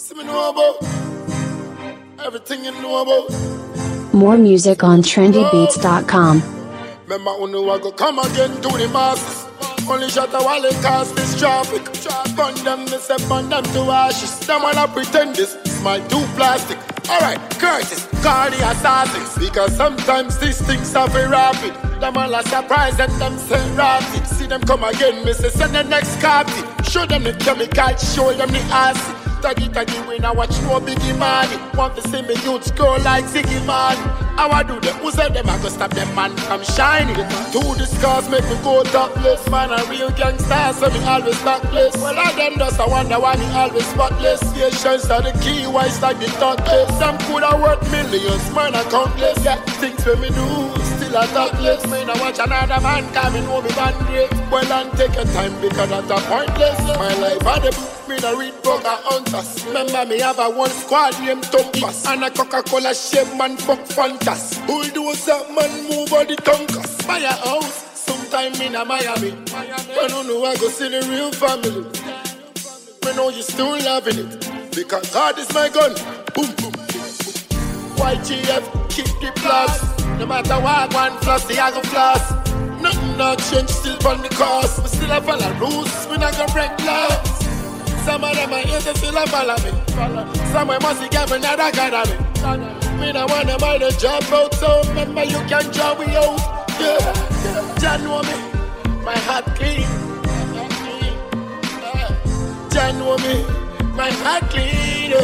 See me know about everything you know about. More music on trendybeats.com. Remember when I go come again to the masses. Only shot a while it cause this traffic. Burn them, me say burn them to ashes. Them wanna pretend this my too plastic. Alright, Curtis, call the assassins. Because sometimes these things are very rapid. Them all are surprised and them say rapid. See them come again, me say send the next copy. Show them the chemical, show them the acid. Taggy when I watch no Biggie Money. Want to see me youths grow like Ziggy Man. How I do them? Who said them? I go stop them man from shining. To the scars make me go topless. Man a real gangster, so me always stockless. Well I them just I wonder why me always spotless. Patience are the key, wise like the thoughtless. Some could have worth millions, man are countless. Yeah, things when me do, still a thoughtless. Man I watch another man coming home me man great. Well and take your time because that's a pointless. My life had a book, me no read book or hunters. Remember me have a one squad named Tumpus. And a Coca-Cola shape man fuck Fantas. Bulldozer man move all the tonkas. Buy a house, sometime in a Miami. I don't know I go see the real family. I know you still loving it. Because God is my gun. Boom, boom, boom, boom. YGF, keep the plus. No matter what, one floss, the other floss. Nothing not change, still on the course. We still have all the rules, we not gonna break laws. Some of them are here to still follow me. Some of them must get another kind of me. Me don't want to buy the job out, so remember you can job me out. Yeah, Jah know me, my heart clean. Jah know me, my heart clean.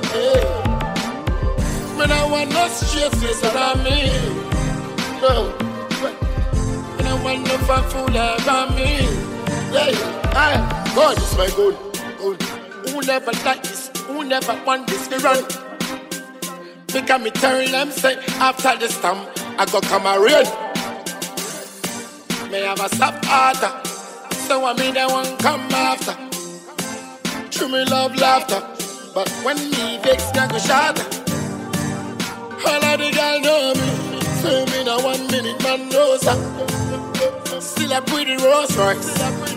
Me don't want no stress face around me. No, me don't want no fun fool around me. Yeah, God is my goal. Who never like this? Who never want this to run? Because me tell them say after the storm I go come a rain. Me have a soft heart, so I mean they won't come after. True me love laughter, but when me vex I go shatter. All of the girls know me, so me no 1 minute man knows her. Still a pretty Rolls Royce.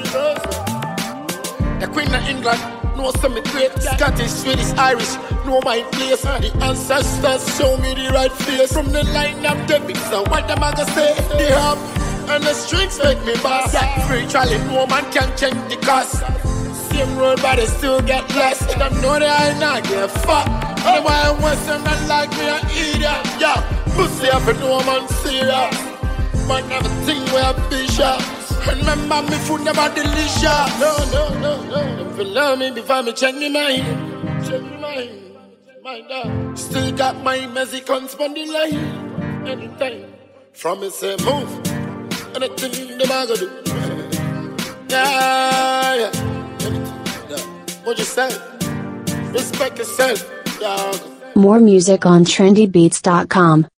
The Queen of England, know some great. Scottish, Swedish, Irish, know my place. The ancestors show me the right face. From the line of David, so what am I gonna say? The harp and the strings make me boss. Yeah, spiritually, no man can change the cost. Same road, but they still get lost. They don't know that I not give a fuck. Anyone wants to not like me, an idiot. Yeah, pussy up and no man serious. Man, never think we're bishop. Remember me food never delicious. No. If you love me before me change my mind. Change my mind up. Still got my Mexicans on the line. Anytime. From me say move. Anything them I go do. Yeah. Anything. Yeah. What you say? Respect yourself, dog. More music on trendybeats.com.